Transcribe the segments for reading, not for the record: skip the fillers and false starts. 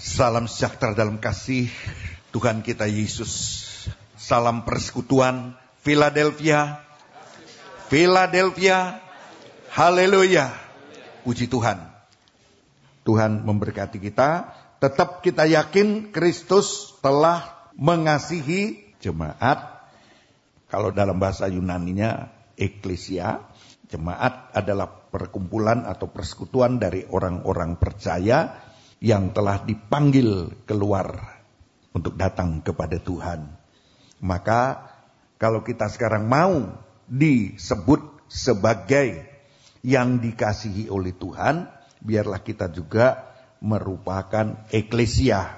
Salam sejahtera dalam kasih Tuhan kita Yesus. Salam persekutuan Philadelphia. Philadelphia. Haleluya. Puji Tuhan. Tuhan memberkati kita. Tetap kita yakin Kristus telah mengasihi jemaat. Kalau dalam bahasa Yunaninya eklesia. Jemaat adalah perkumpulan atau persekutuan dari orang-orang percaya yang telah dipanggil keluar untuk datang kepada Tuhan. Maka kalau kita sekarang mau disebut sebagai yang dikasihi oleh Tuhan, biarlah kita juga merupakan eklesia,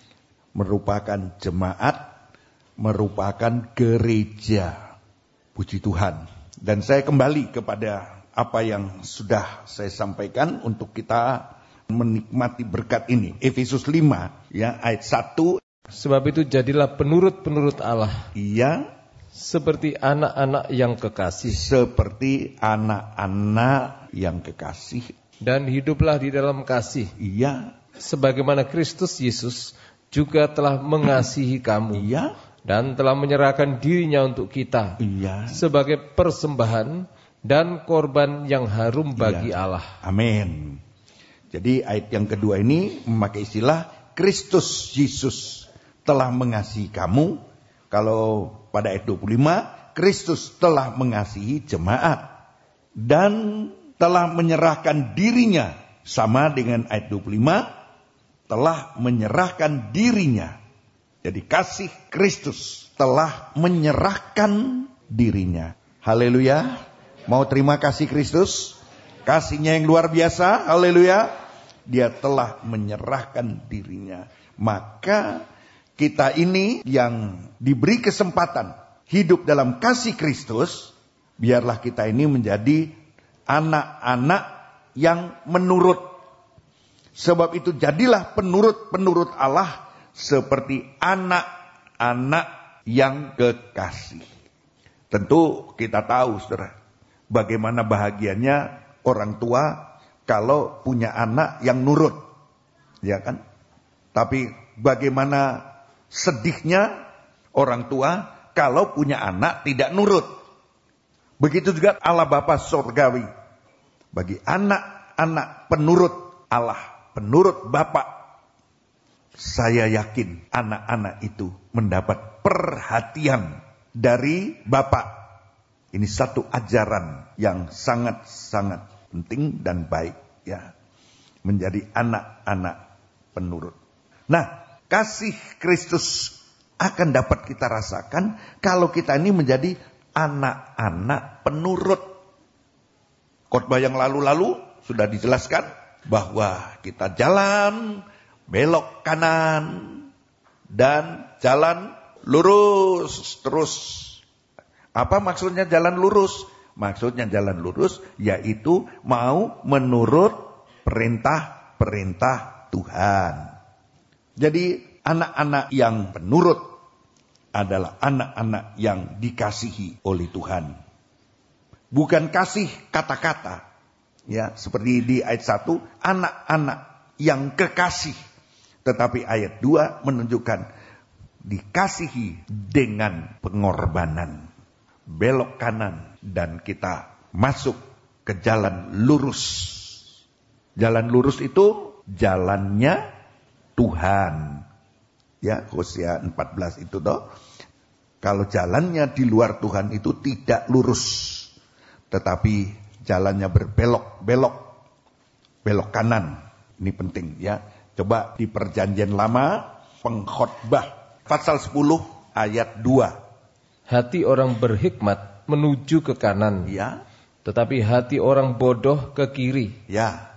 merupakan jemaat, merupakan gereja. Puji Tuhan. Dan saya kembali kepada apa yang sudah saya sampaikan untuk kita menikmati berkat ini. Efesus 5 ya ayat 1. Sebab itu jadilah penurut-penurut Allah. Iya. Seperti anak-anak yang kekasih. Seperti anak-anak yang kekasih. Dan hiduplah di dalam kasih. Iya. Sebagaimana Kristus Yesus juga telah mengasihi kamu. Iya. Dan telah menyerahkan dirinya untuk kita. Iya. Sebagai persembahan dan korban yang harum bagi Allah. Amin. Jadi ayat yang kedua ini memakai istilah Kristus Yesus telah mengasihi kamu. Kalau pada ayat 25, Kristus telah mengasihi jemaat dan telah menyerahkan dirinya. Sama dengan ayat 25, telah menyerahkan dirinya. Jadi kasih Kristus telah menyerahkan dirinya. Haleluya. Mau terima kasih Kristus? Kasihnya yang luar biasa. Haleluya. Dia telah menyerahkan dirinya. Maka kita ini yang diberi kesempatan hidup dalam kasih Kristus, biarlah kita ini menjadi anak-anak yang menurut. Sebab itu jadilah penurut-penurut Allah seperti anak-anak yang kekasih. Tentu kita tahu, saudara, bagaimana bahagianya orang tua kalau punya anak yang nurut, ya kan? Tapi bagaimana sedihnya orang tua kalau punya anak tidak nurut. Begitu juga Allah Bapa Surgawi. Bagi anak-anak penurut Allah, penurut Bapa, saya yakin anak-anak itu mendapat perhatian dari Bapa. Ini satu ajaran yang sangat-sangat penting dan baik, ya, menjadi anak-anak penurut. Nah, kasih Kristus akan dapat kita rasakan kalau kita ini menjadi anak-anak penurut. Khotbah yang lalu-lalu sudah dijelaskan bahwa kita jalan belok kanan dan jalan lurus terus. Apa maksudnya jalan lurus? Maksudnya jalan lurus yaitu mau menurut perintah-perintah Tuhan. Jadi anak-anak yang penurut adalah anak-anak yang dikasihi oleh Tuhan. Bukan kasih kata-kata. Ya, seperti di ayat 1, anak-anak yang kekasih. Tetapi ayat 2 menunjukkan dikasihi dengan pengorbanan. Belok kanan dan kita masuk ke jalan lurus. Jalan lurus itu jalannya Tuhan. Ya, Hosea 14 itu toh. Kalau jalannya di luar Tuhan itu tidak lurus. Tetapi jalannya berbelok kanan. Ini penting ya. Coba di Perjanjian Lama, Pengkhotbah pasal 10 ayat 2. Hati orang berhikmat menuju ke kanan, ya, tetapi hati orang bodoh ke kiri. Ya,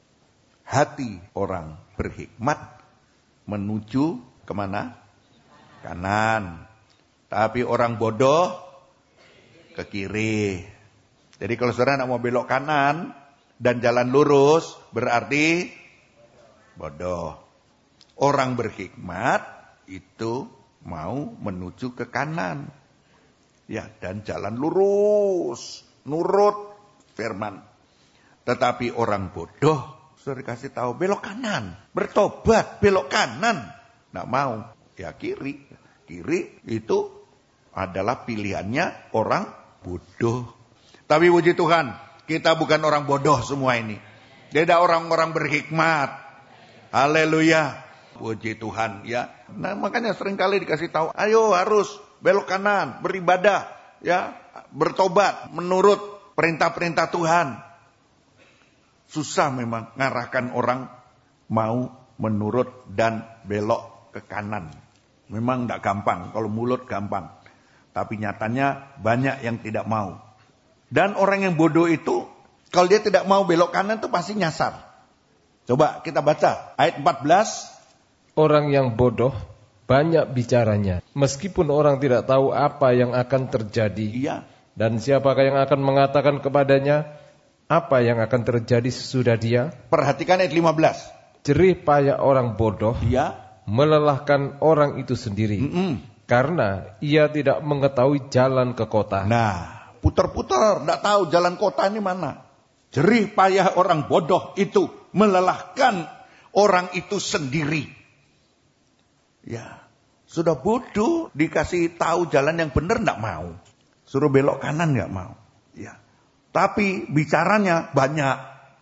hati orang berhikmat menuju kemana? Kanan. Tapi orang bodoh ke kiri. Jadi kalau saudara mau belok kanan dan jalan lurus, berarti bodoh. Orang berhikmat itu mau menuju ke kanan. Ya, dan jalan lurus, nurut firman. Tetapi orang bodoh, Sudah dikasih tahu belok kanan, bertobat belok kanan, nggak mau, ya kiri. Kiri itu adalah pilihannya orang bodoh. Tapi puji Tuhan, kita bukan orang bodoh semua ini. Beda orang-orang berhikmat. Haleluya. Puji Tuhan ya. Nah, makanya seringkali dikasih tahu, ayo harus belok kanan, beribadah, ya, bertobat menurut perintah-perintah Tuhan. Susah memang ngarahkan orang mau menurut dan belok ke kanan. Memang enggak gampang, kalau mulut gampang. Tapi nyatanya banyak yang tidak mau. Dan orang yang bodoh itu, kalau dia tidak mau belok kanan itu pasti nyasar. Coba kita baca ayat 14. Orang yang bodoh banyak bicaranya, meskipun orang tidak tahu apa yang akan terjadi. Iya. Dan siapakah yang akan mengatakan kepadanya apa yang akan terjadi sesudah dia? Perhatikan ayat 15. Jerih payah orang bodoh, Iya. melelahkan orang itu sendiri, karena ia tidak mengetahui jalan ke kota. Nah, putar-putar, tidak tahu jalan kota ini mana. Jerih payah orang bodoh itu melelahkan orang itu sendiri. Ya, sudah bodoh dikasih tahu jalan yang benar tidak mau. Suruh belok kanan nggak mau. Ya, tapi bicaranya banyak.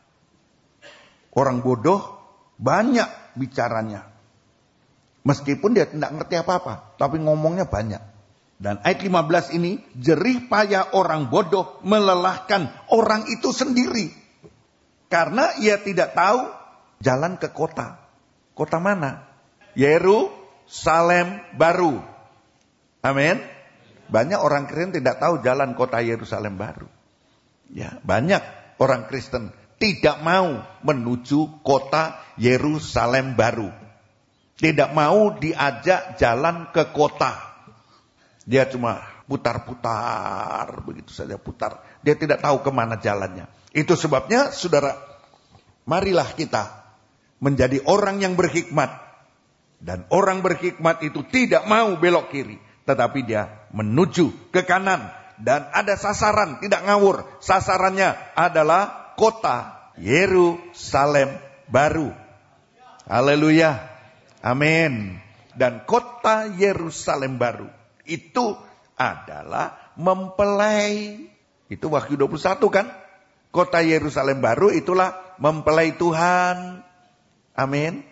Orang bodoh banyak bicaranya. Meskipun dia tidak ngerti apa-apa, tapi ngomongnya banyak. Dan ayat 15 ini, jerih payah orang bodoh melelahkan orang itu sendiri. Karena ia tidak tahu jalan ke kota. Kota mana? Yerusalem baru. Amin. Banyak orang Kristen tidak tahu jalan kota Yerusalem baru. Ya, banyak orang Kristen tidak mau menuju kota Yerusalem baru. Tidak mau diajak jalan ke kota. Dia cuma putar-putar, begitu saja putar. Dia tidak tahu kemana jalannya. Itu sebabnya, saudara, marilah kita menjadi orang yang berhikmat. Dan orang berhikmat itu tidak mau belok kiri, tetapi dia menuju ke kanan. Dan ada sasaran, tidak ngawur. Sasarannya adalah kota Yerusalem baru. Haleluya. Amin. Dan kota Yerusalem baru itu adalah mempelai. Itu Wahyu 21 kan? Kota Yerusalem baru itulah mempelai Tuhan. Amin.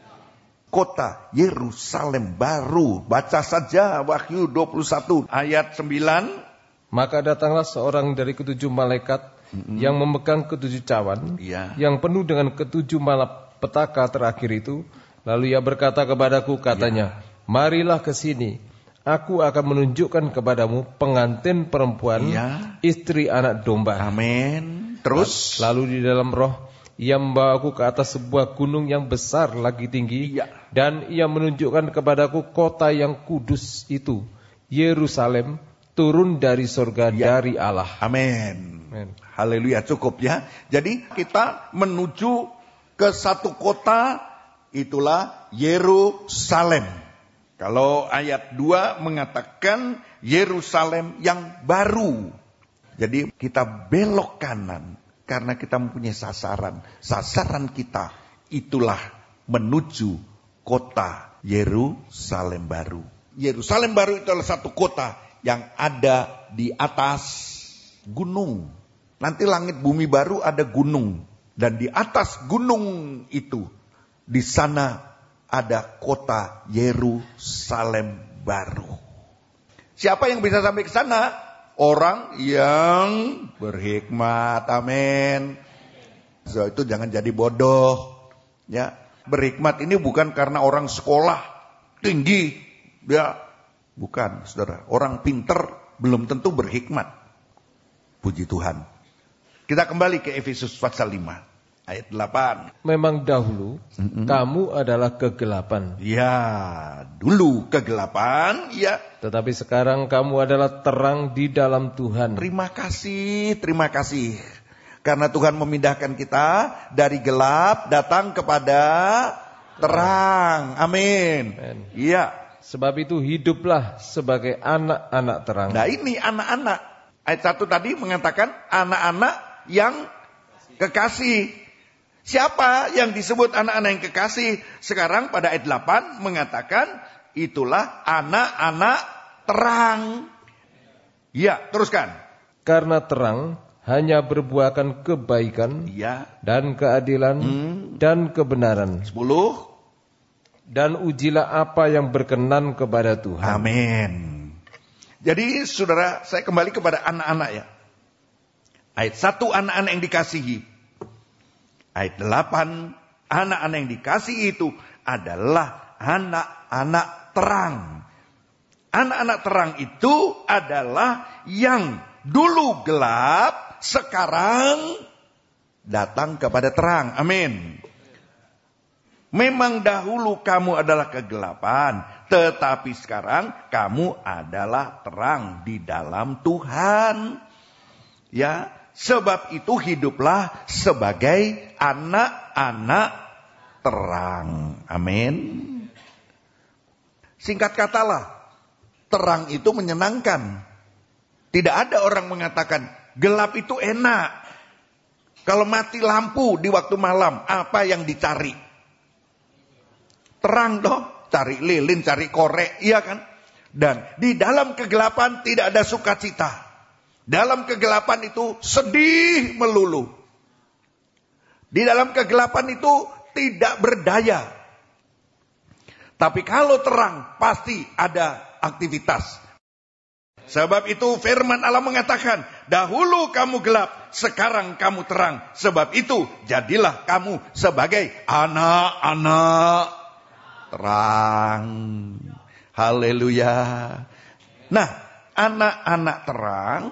Kota Yerusalem baru. Baca saja Wahyu 21 ayat 9. Maka datanglah seorang dari ketujuh malaikat yang memegang ketujuh cawan, yang penuh dengan ketujuh malapetaka terakhir itu. Lalu ia berkata kepadaku, katanya, marilah ke sini. Aku akan menunjukkan kepadamu pengantin perempuan, istri anak domba. Amin. Terus? Lalu di dalam roh, ia membawaku ke atas sebuah gunung yang besar lagi tinggi. Dan ia menunjukkan kepadaku kota yang kudus itu, Yerusalem, turun dari surga dari Allah. Amin. Haleluya, cukup ya. Jadi kita menuju ke satu kota, itulah Yerusalem. Kalau ayat 2 mengatakan Yerusalem yang baru. Jadi kita belok kanan karena kita mempunyai sasaran. Sasaran kita itulah menuju kota Yerusalem baru. Yerusalem baru itu adalah satu kota yang ada di atas gunung. Nanti langit bumi baru ada gunung. Dan di atas gunung itu, di sana ada kota Yerusalem baru. Siapa yang bisa sampai ke sana? Orang yang berhikmat. Amin. So, itu jangan jadi bodoh. Ya, berhikmat ini bukan karena orang sekolah tinggi. Ya, bukan, saudara. Orang pinter belum tentu berhikmat. Puji Tuhan. Kita kembali ke Efesus pasal 5. Ayat 8. Memang dahulu kamu adalah kegelapan. Ya, dulu kegelapan, ya. Tetapi sekarang kamu adalah terang di dalam Tuhan. Terima kasih, terima kasih. Karena Tuhan memindahkan kita dari gelap datang kepada terang. Amin. Iya. Sebab itu hiduplah sebagai anak-anak terang. Nah ini anak-anak. Ayat 1 tadi mengatakan anak-anak yang kekasih. Siapa yang disebut anak-anak yang kekasih? Sekarang pada ayat 8 mengatakan itulah anak-anak terang. Ya, teruskan. Karena terang hanya berbuahkan kebaikan dan keadilan dan kebenaran. 10. Dan ujilah apa yang berkenan kepada Tuhan. Amin. Jadi saudara, saya kembali kepada anak-anak ya. Ayat 1 anak-anak yang dikasihi. Ayat 8 anak-anak yang dikasihi itu adalah anak-anak terang. Anak-anak terang itu adalah yang dulu gelap, sekarang datang kepada terang. Amin. Memang dahulu kamu adalah kegelapan, tetapi sekarang kamu adalah terang di dalam Tuhan. Ya, sebab itu hiduplah sebagai anak-anak terang. Amin. Singkat katalah, terang itu menyenangkan. Tidak ada orang mengatakan gelap itu enak. Kalau mati lampu di waktu malam, apa yang dicari? Terang dong, cari lilin, cari korek, iya kan? Dan di dalam kegelapan tidak ada sukacita. Dalam kegelapan itu sedih melulu. Di dalam kegelapan itu tidak berdaya. Tapi kalau terang pasti ada aktivitas. Sebab itu firman Allah mengatakan, dahulu kamu gelap, sekarang kamu terang. Sebab itu jadilah kamu sebagai anak-anak terang. Haleluya. Nah, anak-anak terang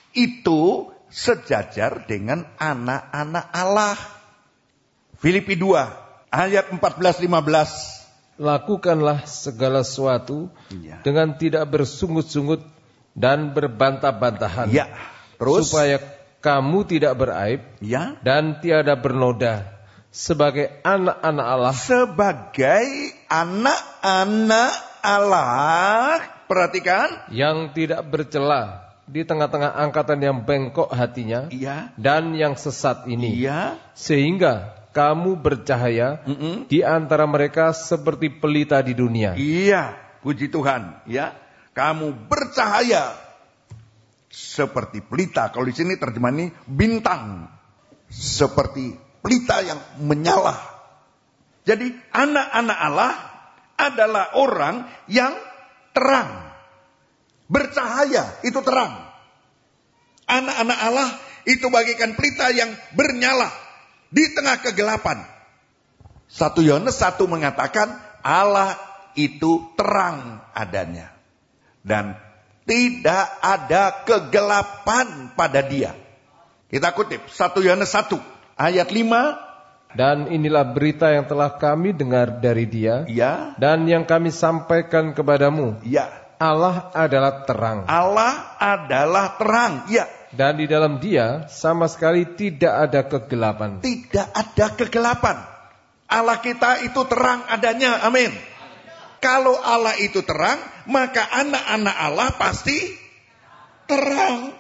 itu sejajar dengan anak-anak Allah. Filipi 2 ayat 14-15. Lakukanlah segala sesuatu dengan tidak bersungut-sungut dan berbantah-bantahan. Ya, terus supaya kamu tidak beraib dan tiada bernoda sebagai anak-anak Allah. Sebagai anak-anak Allah, perhatikan, yang tidak bercela di tengah-tengah angkatan yang bengkok hatinya dan yang sesat ini. Sehingga kamu bercahaya di antara mereka seperti pelita di dunia. Iya, puji Tuhan. Ya, kamu bercahaya seperti pelita. Kalau di sini terjemahannya bintang, seperti pelita yang menyala. Jadi anak-anak Allah adalah orang yang terang, bercahaya, itu terang. Anak-anak Allah itu bagaikan pelita yang bernyala di tengah kegelapan. 1 Yohanes 1 mengatakan Allah itu terang adanya. Dan tidak ada kegelapan pada dia. Kita kutip 1 Yohanes 1 ayat 5. Dan inilah berita yang telah kami dengar dari dia. Dan yang kami sampaikan kepadamu. Allah adalah terang. Allah adalah terang. Dan di dalam dia sama sekali tidak ada kegelapan. Tidak ada kegelapan. Allah kita itu terang adanya. Amin. Kalau Allah itu terang, maka anak-anak Allah pasti terang.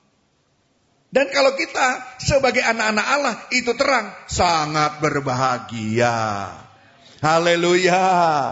Dan kalau kita sebagai anak-anak Allah itu terang, sangat berbahagia. Haleluya.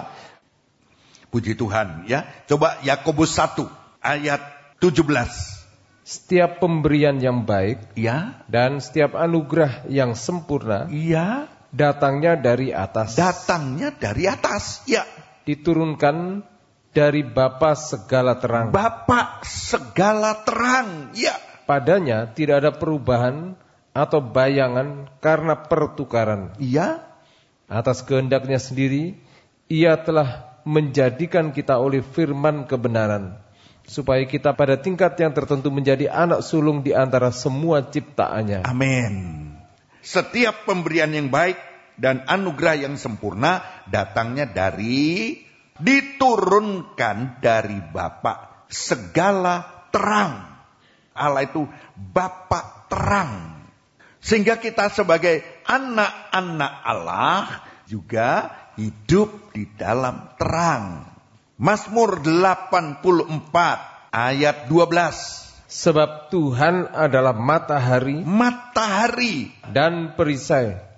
Puji Tuhan ya. Coba Yakobus 1 ayat 17. Setiap pemberian yang baik dan setiap anugerah yang sempurna datangnya dari atas. Datangnya dari atas. Diturunkan dari Bapa segala terang. Bapa segala terang. Padanya tidak ada perubahan atau bayangan karena pertukaran. Atas kehendaknya sendiri ia telah menjadikan kita oleh firman kebenaran, supaya kita pada tingkat yang tertentu menjadi anak sulung di antara semua ciptaannya. Amin. Setiap pemberian yang baik dan anugerah yang sempurna datangnya dari, diturunkan dari Bapa segala terang. Allah itu Bapa terang. Sehingga kita sebagai anak-anak Allah juga hidup di dalam terang. Mazmur 84 ayat 12. Sebab Tuhan adalah matahari matahari dan perisai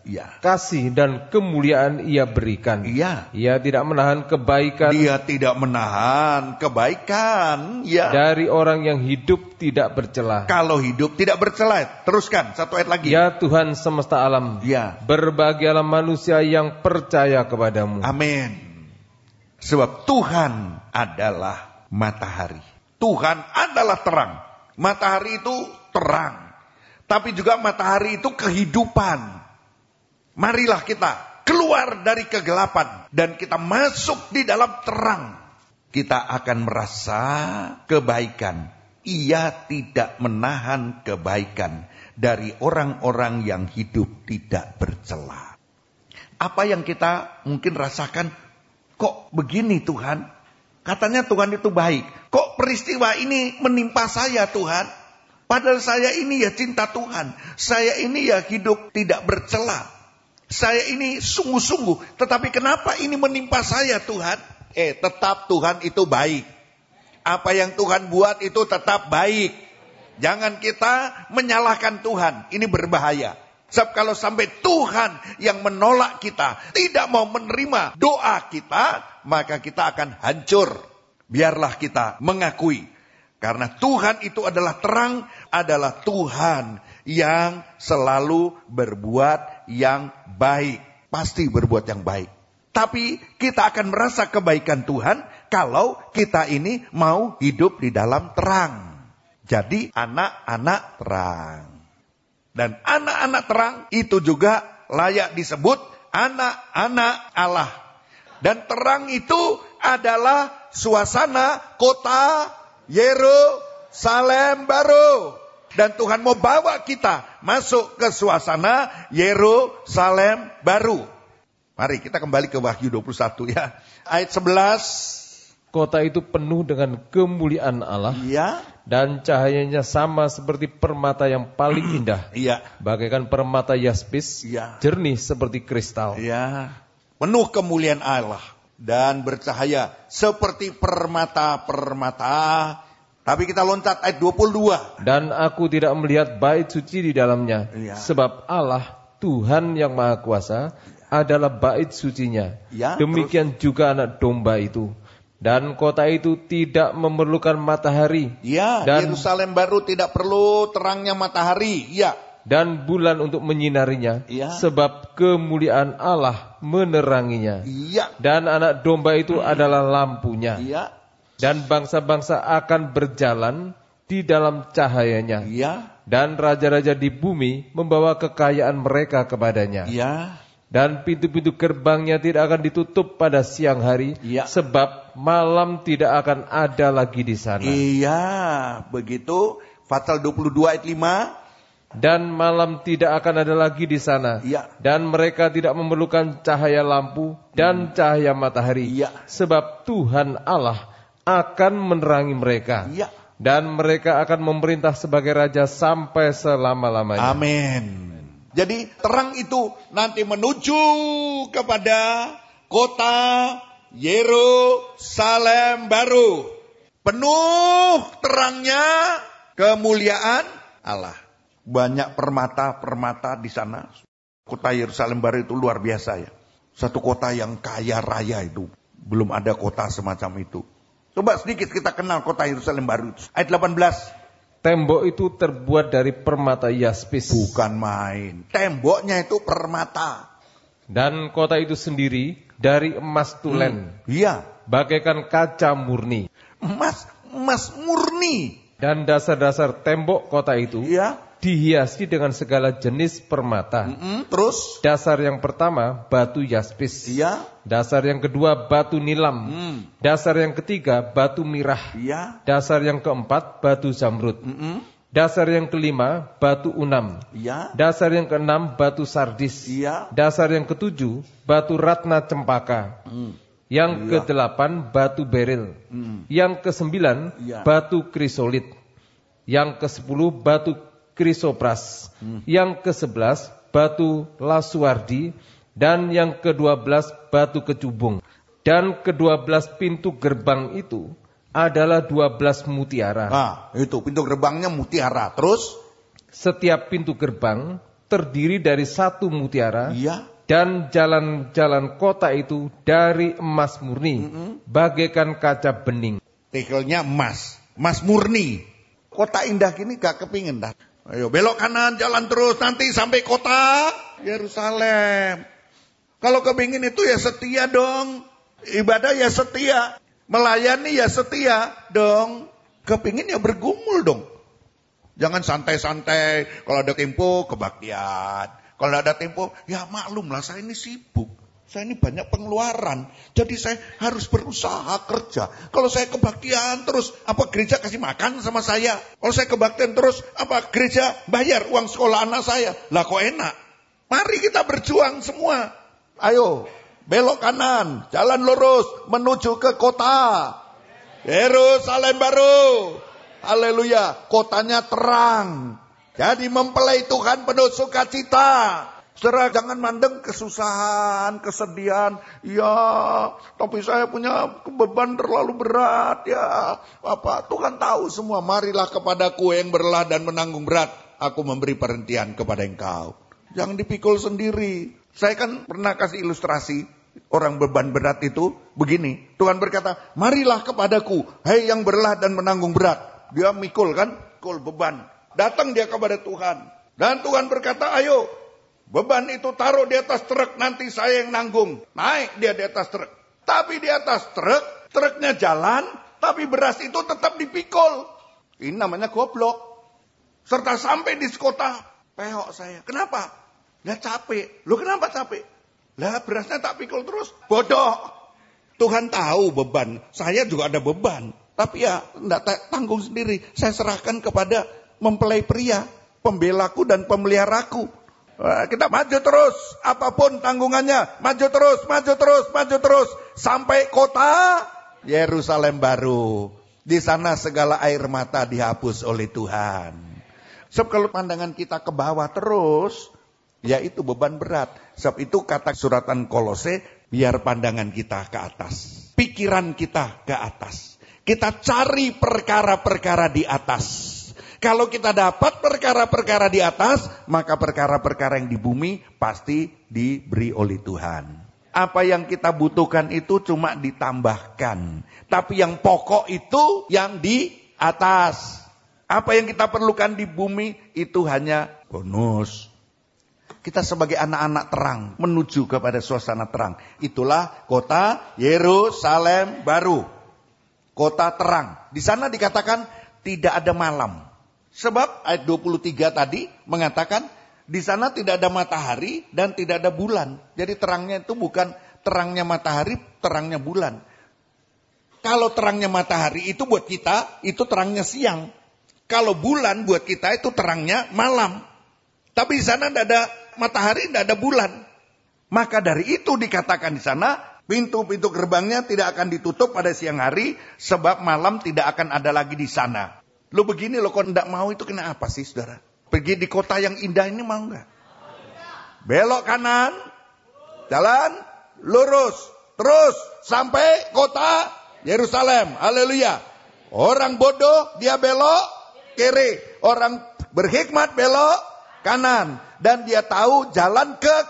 Iya. Kasih dan kemuliaan Ia berikan. Iya. Ia tidak menahan kebaikan. Dia tidak menahan kebaikan. Ya. Dari orang yang hidup tidak bercela. Kalau hidup tidak bercela. Teruskan, satu ayat lagi. Ya Tuhan semesta alam. Ya. Berbahagialah manusia yang percaya kepadamu. Amin. Sebab Tuhan adalah matahari. Tuhan adalah terang. Matahari itu terang. Tapi juga matahari itu kehidupan. Marilah kita keluar dari kegelapan. Dan kita masuk di dalam terang. Kita akan merasa kebaikan. Ia tidak menahan kebaikan dari orang-orang yang hidup tidak bercela. Apa yang kita mungkin rasakan, kok begini Tuhan? Katanya Tuhan itu baik. Kok peristiwa ini menimpa saya Tuhan? Padahal saya ini ya cinta Tuhan. Saya ini ya hidup tidak bercela. Saya ini sungguh-sungguh. Tetapi kenapa ini menimpa saya Tuhan? Tetap Tuhan itu baik. Apa yang Tuhan buat itu tetap baik. Jangan kita menyalahkan Tuhan. Ini berbahaya. Sebab kalau sampai Tuhan yang menolak kita, tidak mau menerima doa kita, maka kita akan hancur. Biarlah kita mengakui. Karena Tuhan itu adalah terang, adalah Tuhan yang selalu berbuat yang baik. Pasti berbuat yang baik. Tapi kita akan merasa kebaikan Tuhan kalau kita ini mau hidup di dalam terang. Jadi anak-anak terang. Dan anak-anak terang itu juga layak disebut anak-anak Allah. Dan terang itu adalah suasana kota Yerusalem baru. Dan Tuhan mau bawa kita masuk ke suasana Yerusalem baru. Mari kita kembali ke Wahyu 21 ya. Ayat 11. Kota itu penuh dengan kemuliaan Allah. Iya. Dan cahayanya sama seperti permata yang paling indah. Iya. Bagaikan permata yaspis. Iya. Jernih seperti kristal. Iya. Penuh kemuliaan Allah. Dan bercahaya seperti permata-permata. Tapi kita loncat ayat 22. Dan aku tidak melihat bait suci di dalamnya. Ya. Sebab Allah, Tuhan yang Maha Kuasa, adalah bait sucinya. Ya, demikian juga anak domba itu. Dan kota itu tidak memerlukan matahari. Ya, dan Yerusalem baru tidak perlu terangnya matahari. Ya. Dan bulan untuk menyinarinya. Ya. Sebab kemuliaan Allah meneranginya. Ya. Dan anak domba itu adalah lampunya. Ya. Dan bangsa-bangsa akan berjalan di dalam cahayanya. Ya. Dan raja-raja di bumi membawa kekayaan mereka kepadanya. Ya. Dan pintu-pintu gerbangnya tidak akan ditutup pada siang hari. Ya. Sebab malam tidak akan ada lagi di sana. Iya, begitu. Pasal 22 ayat 5. Dan malam tidak akan ada lagi di sana. Ya. Dan mereka tidak memerlukan cahaya lampu dan cahaya matahari. Ya. Sebab Tuhan Allah akan menerangi mereka. Ya. Dan mereka akan memerintah sebagai raja sampai selama-lamanya. Amin. Jadi terang itu nanti menuju kepada kota Yerusalem baru. Penuh terangnya kemuliaan Allah. Banyak permata-permata di sana. Kota Yerusalem baru itu luar biasa ya. Satu kota yang kaya raya itu. Belum ada kota semacam itu. Coba sedikit kita kenal kota Yerusalem baru. Ayat 18. Tembok itu terbuat dari permata yaspis. Bukan main. Temboknya itu permata. Dan kota itu sendiri dari emas tulen. Iya. Bagaikan kaca murni. Emas murni. Dan dasar-dasar tembok kota itu dihiasi dengan segala jenis permata. Terus? Dasar yang pertama batu yaspis. Iya. Dasar yang kedua batu nilam. Dasar yang ketiga batu mirah. Iya. Dasar yang keempat batu zamrud. Dasar yang kelima batu unam. Iya. Dasar yang keenam batu sardis. Iya. Dasar yang ketujuh batu ratna cempaka. Yang kedelapan batu beril. Yang kesembilan batu krisolit. Yang kesepuluh batu krisopras. Yang ke-11 batu lasuardi. Dan yang ke-12 batu kecubung. Dan ke-12 pintu gerbang itu adalah 12 mutiara. Nah, itu pintu gerbangnya mutiara. Terus? Setiap pintu gerbang terdiri dari satu mutiara. Iya. Dan jalan-jalan kota itu dari emas murni, bagaikan kaca bening. Tekelnya emas murni. Kota indah gini gak kepingin dah. Ayo belok kanan, jalan terus, nanti sampai kota Yerusalem. Kalau kepingin itu ya setia dong. Ibadah ya setia. Melayani ya setia dong. Kepingin ya bergumul dong. Jangan santai-santai. Kalau ada tempo kebaktian. Kalau ada tempo, ya maklum lah saya ini sibuk. Saya ini banyak pengeluaran. Jadi saya harus berusaha kerja. Kalau saya kebaktian terus, apa gereja kasih makan sama saya? Kalau saya kebaktian terus, apa gereja bayar uang sekolah anak saya? Lah kok enak? Mari kita berjuang semua. Ayo, belok kanan, jalan lurus, menuju ke kota Yerusalem baru. Haleluya, kotanya terang. Jadi mempelai Tuhan penuh sukacita. Saudara jangan mandang kesusahan, kesedihan. Ya, tapi saya punya beban terlalu berat. Ya, apa Tuhan tahu semua. Marilah kepadaku yang berlelah dan menanggung berat. Aku memberi perhentian kepada engkau. Jangan dipikul sendiri. Saya kan pernah kasih ilustrasi. Orang beban berat itu begini. Tuhan berkata, marilah kepadaku. Hei yang berlelah dan menanggung berat. Dia mikul kan, mikul beban. Datang dia kepada Tuhan. Dan Tuhan berkata, ayo beban itu taruh di atas truk, nanti saya yang nanggung. Naik dia di atas truk. Tapi di atas truk, truknya jalan, tapi beras itu tetap dipikul. Ini namanya goblok. Serta sampai di kota, peok saya. Kenapa? Ya capek. Loh kenapa capek? Lah berasnya tak pikul terus. Bodoh. Tuhan tahu beban. Saya juga ada beban. Tapi ya enggak tanggung sendiri. Saya serahkan kepada mempelai pria, pembelaku dan pemeliharaku. Kita maju terus, apapun tanggungannya, maju terus, maju terus, maju terus, sampai kota Yerusalem baru. Di sana segala air mata dihapus oleh Tuhan. Sebab kalau pandangan kita ke bawah terus, ya itu beban berat. Sebab itu kata suratan Kolose, biar pandangan kita ke atas, pikiran kita ke atas. Kita cari perkara-perkara di atas. Kalau kita dapat perkara-perkara di atas, maka perkara-perkara yang di bumi pasti diberi oleh Tuhan. Apa yang kita butuhkan itu cuma ditambahkan. Tapi yang pokok itu yang di atas. Apa yang kita perlukan di bumi itu hanya bonus. Kita sebagai anak-anak terang menuju kepada suasana terang. Itulah kota Yerusalem baru. Kota terang. Di sana dikatakan tidak ada malam. Sebab ayat 23 tadi mengatakan di sana tidak ada matahari dan tidak ada bulan. Jadi terangnya itu bukan terangnya matahari, terangnya bulan. Kalau terangnya matahari itu buat kita, itu terangnya siang. Kalau bulan buat kita itu terangnya malam. Tapi di sana tidak ada matahari, tidak ada bulan. Maka dari itu dikatakan di sana, pintu-pintu gerbangnya tidak akan ditutup pada siang hari, sebab malam tidak akan ada lagi di sana. Lo begini lo kok tidak mau itu kenapa sih saudara? Pergi di kota yang indah ini mau nggak? Belok kanan, jalan lurus, terus sampai kota Yerusalem. Haleluya. Orang bodoh dia belok kiri, orang berhikmat belok kanan, dan dia tahu jalan ke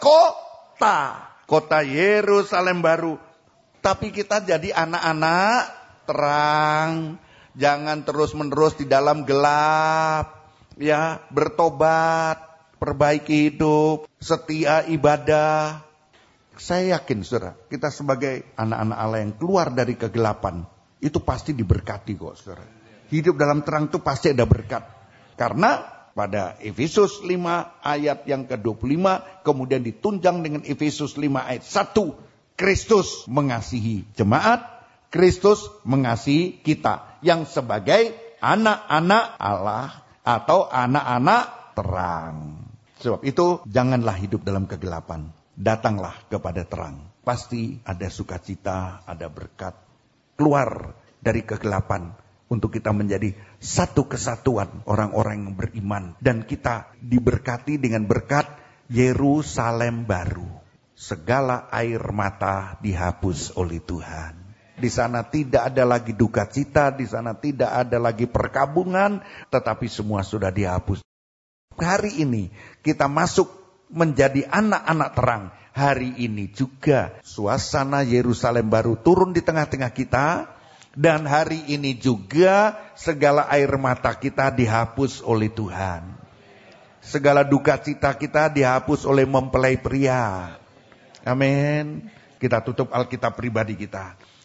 kota Yerusalem baru. Tapi kita jadi anak-anak terang. Jangan terus-menerus di dalam gelap. Ya, bertobat, perbaiki hidup, setia ibadah. Saya yakin saudara, kita sebagai anak-anak Allah yang keluar dari kegelapan, itu pasti diberkati kok saudara. Hidup dalam terang itu pasti ada berkat. Karena pada Efesus 5 ayat yang ke-25, kemudian ditunjang dengan Efesus 5 ayat 1. Kristus mengasihi jemaat, Kristus mengasihi kita yang sebagai anak-anak Allah atau anak-anak terang. Sebab itu janganlah hidup dalam kegelapan. Datanglah kepada terang. Pasti ada sukacita, ada berkat. Keluar dari kegelapan untuk kita menjadi satu kesatuan orang-orang yang beriman. Dan kita diberkati dengan berkat Yerusalem baru. Segala air mata dihapus oleh Tuhan. Di sana tidak ada lagi duka cita, di sana tidak ada lagi perkabungan, tetapi semua sudah dihapus. Hari ini kita masuk menjadi anak-anak terang. Hari ini juga suasana Yerusalem baru turun di tengah-tengah kita. Dan hari ini juga segala air mata kita dihapus oleh Tuhan. Segala duka cita kita dihapus oleh mempelai pria. Amin. Kita tutup Alkitab pribadi kita.